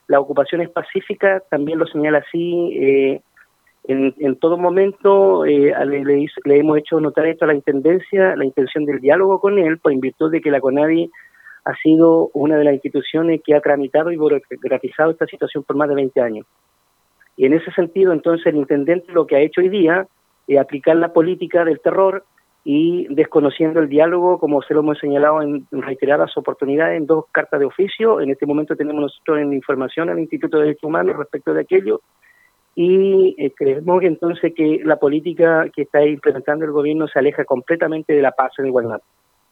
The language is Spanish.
la ocupación es pacífica, también lo señala así. En todo momento le hemos hecho notar esto a la Intendencia, la intención del diálogo con él, pues en virtud de que la CONADI ha sido una de las instituciones que ha tramitado y burocratizado esta situación por más de 20 años. Y en ese sentido, entonces, el intendente lo que ha hecho hoy día es aplicar la política del terror y desconociendo el diálogo, como se lo hemos señalado en reiteradas oportunidades, en 2 cartas de oficio. En este momento tenemos nosotros en información al Instituto de Derechos Humanos respecto de aquello, y creemos que entonces que la política que está implementando el gobierno se aleja completamente de la paz en igualdad.